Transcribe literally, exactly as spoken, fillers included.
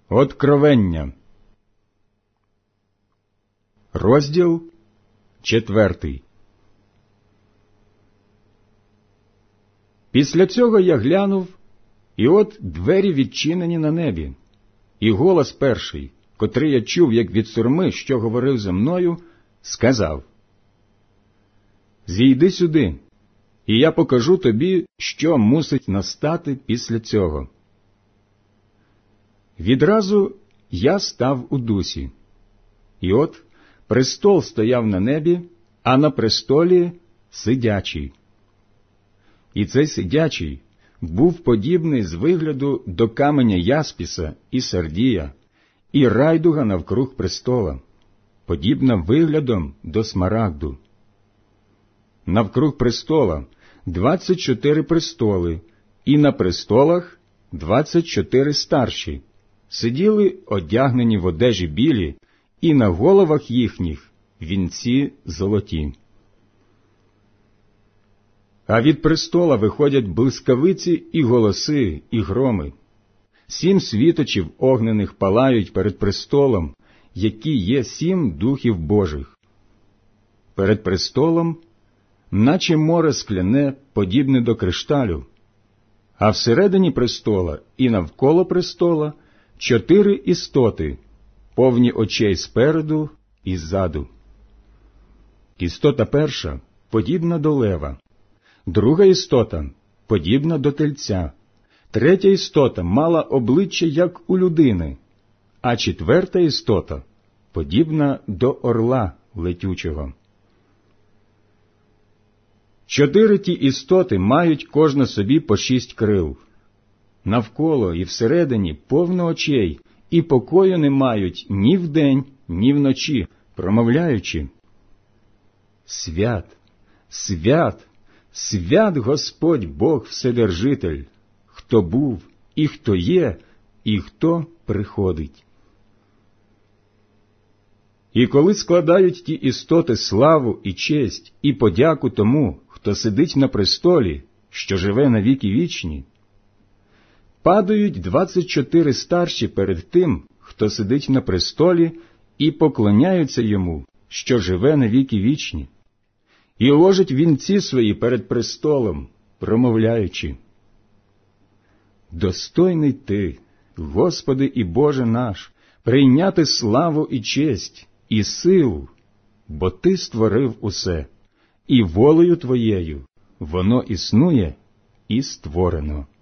Откровення. Розділ четвертий. Після цього я глянув, і от двері відчинені на небі, і голос перший, котрий я чув, як від сурми, що говорив зі мною, сказав: «Зійди сюди, і я покажу тобі, що мусить настати після цього». Відразу я став у дусі, і от престол стояв на небі, а на престолі сидячий. І цей сидячий був подібний з вигляду до каменя яспіса і сардія, і райдуга навкруг престола, подібна виглядом до смарагду. Навкруг престола двадцять чотири престоли, і на престолах двадцять чотири старші, сиділи одягнені в одежі білі, і на головах їхніх вінці золоті. А від престола виходять блискавиці і голоси, і громи. Сім світочів огнених палають перед престолом, які є сім духів Божих. Перед престолом, наче море скляне, подібне до кришталю, а всередині престола і навколо престола чотири істоти, повні очей спереду і ззаду. Істота перша подібна до лева, друга істота подібна до тельця, третя істота мала обличчя, як у людини, а четверта істота подібна до орла летючого. Чотири ті істоти мають кожна собі по шість крил. Навколо і всередині повно очей, і покою не мають ні вдень, ні вночі, промовляючи: «Свят, свят, свят Господь Бог Вседержитель, хто був, і хто є, і хто приходить». І коли складають ті істоти славу і честь і подяку тому, хто сидить на престолі, що живе на віки вічні, падають двадцять чотири старші перед тим, хто сидить на престолі, і поклоняються йому, що живе на віки вічні, і ложать вінці свої перед престолом, промовляючи: «Достойний ти, Господи і Боже наш, прийняти славу і честь, і силу, бо ти створив усе, і волею твоєю воно існує і створено».